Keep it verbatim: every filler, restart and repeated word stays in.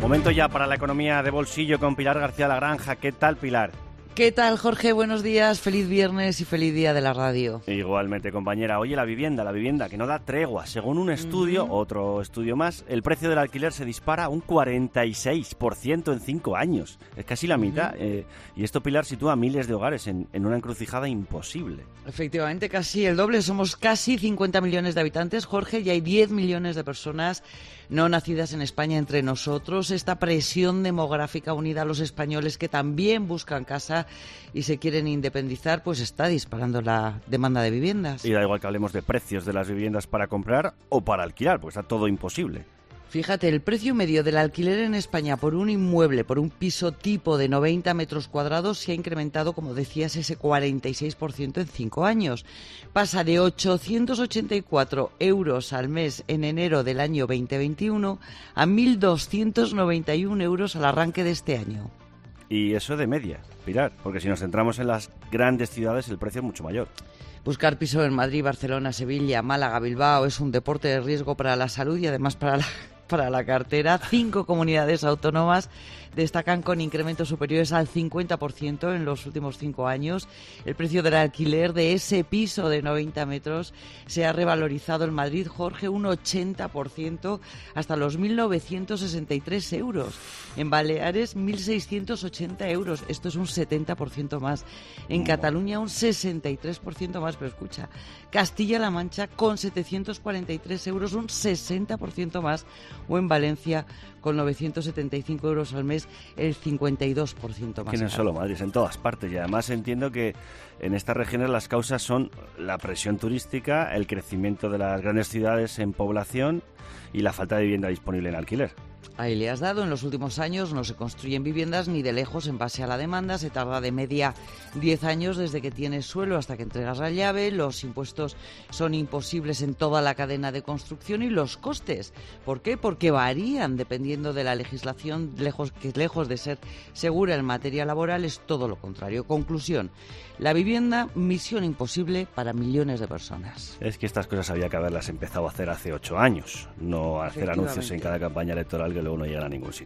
Momento ya para la economía de bolsillo con Pilar García Lagranja. ¿Qué tal, Pilar? ¿Qué tal, Jorge? Buenos días, feliz viernes y feliz día de la radio. Igualmente, compañera. Oye, la vivienda, la vivienda que no da tregua. Según un estudio, uh-huh. otro estudio más, el precio del alquiler se dispara un cuarenta y seis por ciento en cinco años. Es casi la mitad. Uh-huh. Eh, y esto, Pilar, sitúa a miles de hogares en, en una encrucijada imposible. Efectivamente, casi el doble. Somos casi cincuenta millones de habitantes, Jorge, y hay diez millones de personas no nacidas en España entre nosotros. Esta presión demográfica unida a los españoles que también buscan casa y se quieren independizar, pues está disparando la demanda de viviendas. Y da igual que hablemos de precios de las viviendas para comprar o para alquilar, pues está todo imposible. Fíjate, el precio medio del alquiler en España por un inmueble, por un piso tipo de noventa metros cuadrados, se ha incrementado, como decías, ese cuarenta y seis por ciento en cinco años. Pasa de ochocientos ochenta y cuatro euros al mes en enero del año veinte veintiuno a mil doscientos noventa y uno euros al arranque de este año. Y eso de media, Pilar, porque si nos centramos en las grandes ciudades el precio es mucho mayor. Buscar piso en Madrid, Barcelona, Sevilla, Málaga, Bilbao es un deporte de riesgo para la salud y además para la, para la cartera. Cinco comunidades autónomas destacan con incrementos superiores al cincuenta por ciento en los últimos cinco años. El precio del alquiler de ese piso de noventa metros se ha revalorizado en Madrid, Jorge, un ochenta por ciento hasta los mil novecientos sesenta y tres euros. En Baleares, mil seiscientos ochenta euros. Esto es un setenta por ciento más. En Cataluña, un sesenta y tres por ciento más. Pero escucha, Castilla-La Mancha con setecientos cuarenta y tres euros, un sesenta por ciento más. O en Valencia, con novecientos setenta y cinco euros al mes, el cincuenta y dos por ciento más. Que no es solo Madrid, es en todas partes. Y además entiendo que en estas regiones las causas son la presión turística, el crecimiento de las grandes ciudades en población y la falta de vivienda disponible en alquiler. Ahí le has dado. En los últimos años no se construyen viviendas ni de lejos en base a la demanda. Se tarda de media diez años desde que tienes suelo hasta que entregas la llave. Los impuestos son imposibles en toda la cadena de construcción y los costes. ¿Por qué? Porque varían dependiendo de la legislación, lejos, que lejos de ser segura en materia laboral es todo lo contrario. Conclusión, la vivienda, misión imposible para millones de personas. Es que estas cosas había que haberlas empezado a hacer hace ocho años, no hacer anuncios en cada campaña electoral que luego no llegan a ningún sitio.